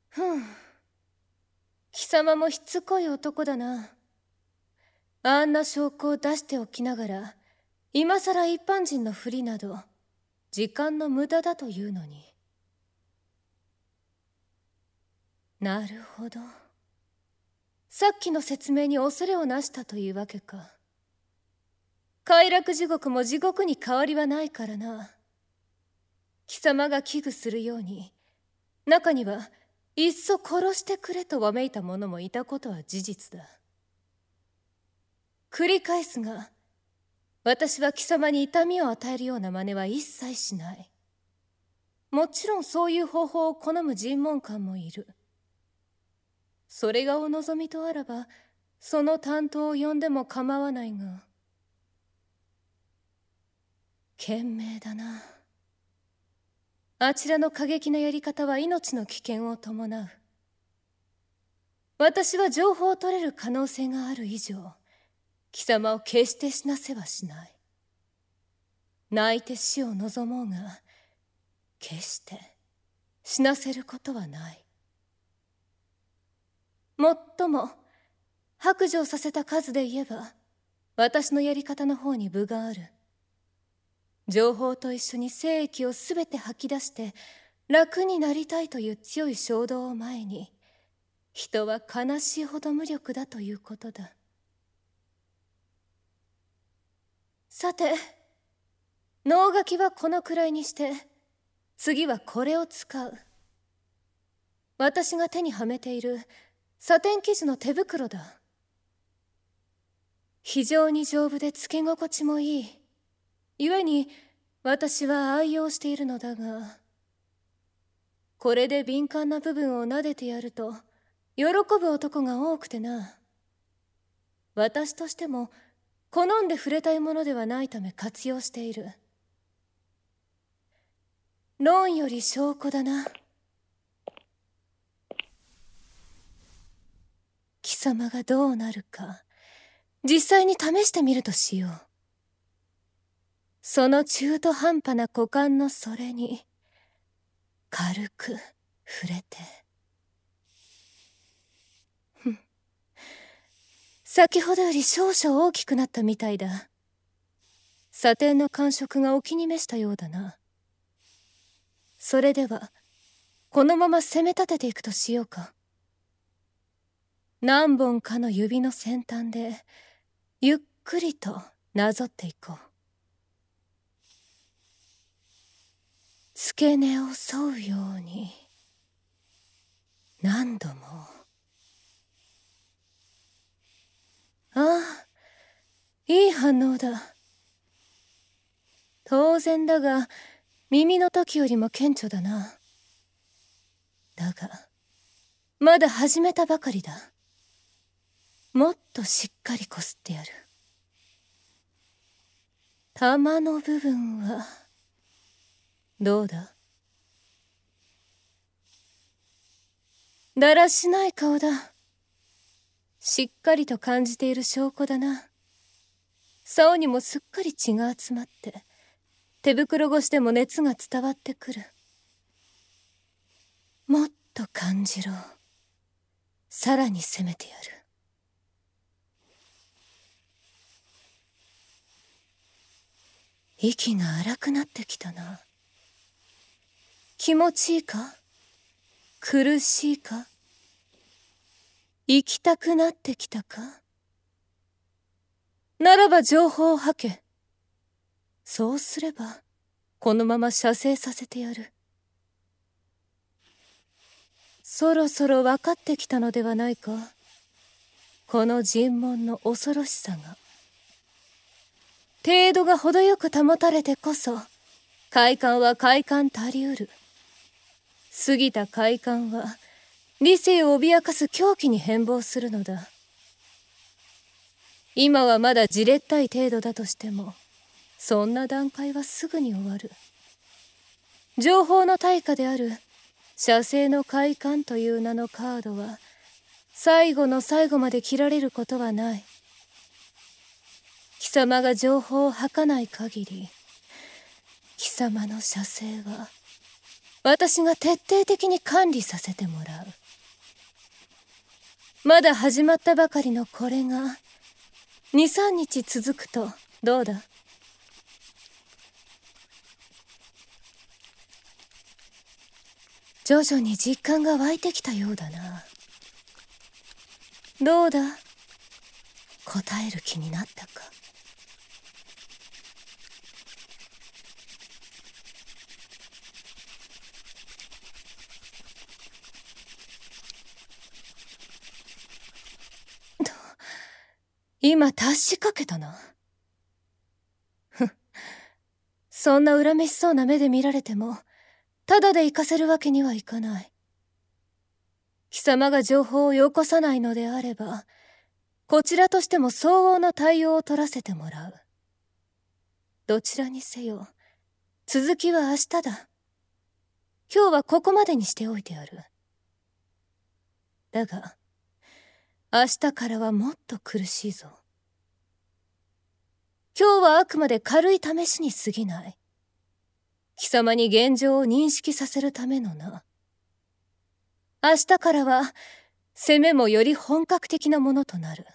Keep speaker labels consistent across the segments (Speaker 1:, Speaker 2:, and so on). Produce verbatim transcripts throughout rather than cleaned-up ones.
Speaker 1: ふん。貴様もしつこい男だな。あんな証拠を出しておきながら、今さら一般人のふりなど、時間の無駄だというのに。なるほど。さっきの説明に恐れをなしたというわけか。快楽地獄も地獄に変わりはないからな。貴様が危惧するように、中にはいっそ殺してくれとわめいた者もいたことは事実だ。繰り返すが、私は貴様に痛みを与えるような真似は一切しない。もちろんそういう方法を好む尋問官もいる。それがお望みとあらば、その担当を呼んでも構わないが。賢明だな。あちらの過激なやり方は命の危険を伴う。私は情報を取れる可能性がある以上、貴様を決して死なせはしない。泣いて死を望もうが、決して死なせることはない。もっとも、白状させた数で言えば、私のやり方の方に分がある。情報と一緒に精液をすべて吐き出して楽になりたいという強い衝動を前に、人は悲しいほど無力だということだ。さて、能書きはこのくらいにして、次はこれを使う。私が手にはめているサテン生地の手袋だ。非常に丈夫でつけ心地もいい。故に私は愛用しているのだが、これで敏感な部分を撫でてやると喜ぶ男が多くてな。私としても好んで触れたいものではないため活用している。論より証拠だな。貴様がどうなるか実際に試してみるとしよう。その中途半端な股間のそれに軽く触れて。ふん。先ほどより少々大きくなったみたいだ。サテンの感触がお気に召したようだな。それではこのまま攻め立てていくとしようか。何本かの指の先端でゆっくりとなぞっていこう。付け根を沿うように何度も。ああ、いい反応だ。当然だが耳の時よりも顕著だな。だがまだ始めたばかりだ。もっとしっかりこすってやる。玉の部分はどうだ？だらしない顔だ。しっかりと感じている証拠だな。竿にもすっかり血が集まって手袋越しでも熱が伝わってくる。もっと感じろ。さらに攻めてやる。息が荒くなってきたな。気持ちいいか？苦しいか？行きたくなってきたか？ならば情報を吐け。そうすればこのまま射精させてやる。そろそろ分かってきたのではないか？この尋問の恐ろしさが。程度が程よく保たれてこそ快感は快感たりうる。過ぎた快感は理性を脅かす狂気に変貌するのだ。今はまだじれったい程度だとしてもそんな段階はすぐに終わる。情報の対価である射精の快感という名のカードは最後の最後まで切られることはない。貴様が情報を吐かない限り貴様の射精は私が徹底的に管理させてもらう。 まだ始まったばかりのこれがに、さんにち続くとどうだ？徐々に実感が湧いてきたようだな。どうだ？答える気になったか？今達しかけたな。ふん。そんな恨めしそうな目で見られても、ただで行かせるわけにはいかない。貴様が情報をよこさないのであれば、こちらとしても相応の対応を取らせてもらう。どちらにせよ、続きは明日だ。今日はここまでにしておいてやる。だが、明日からはもっと苦しいぞ。今日はあくまで軽い試しに過ぎない。貴様に現状を認識させるためのな。明日からは、攻めもより本格的なものとなる。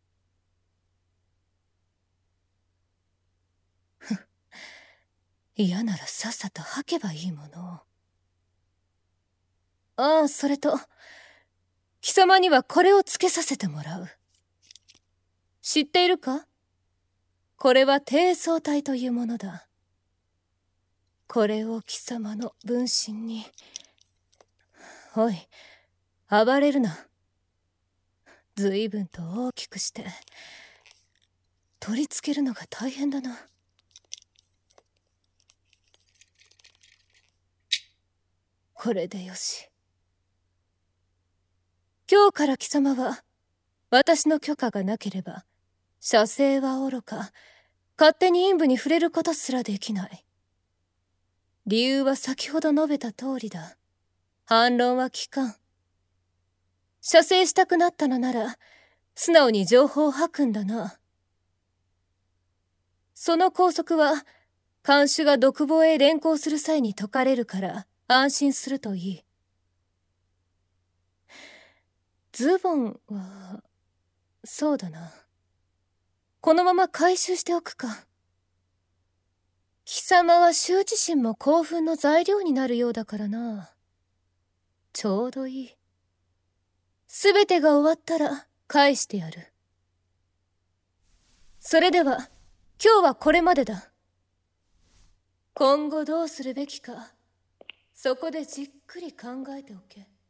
Speaker 1: ふん。嫌ならさっさと吐けばいいものを。ああ、それと、貴様にはこれをつけさせてもらう。知っているか？これは低層体というものだ。これを貴様の分身に。おい、暴れるな。随分と大きくして、取り付けるのが大変だな。これでよし。今日から貴様は、私の許可がなければ、射精はおろか、勝手に陰部に触れることすらできない。理由は先ほど述べた通りだ。反論は聞かん。射精したくなったのなら、素直に情報を吐くんだな。その拘束は、看守が独房へ連行する際に解かれるから安心するといい。ズボンは、そうだな。このまま回収しておくか。貴様は羞恥心も興奮の材料になるようだからな。ちょうどいい。すべてが終わったら返してやる。それでは、今日はこれまでだ。今後どうするべきか、そこでじっくり考えておけ。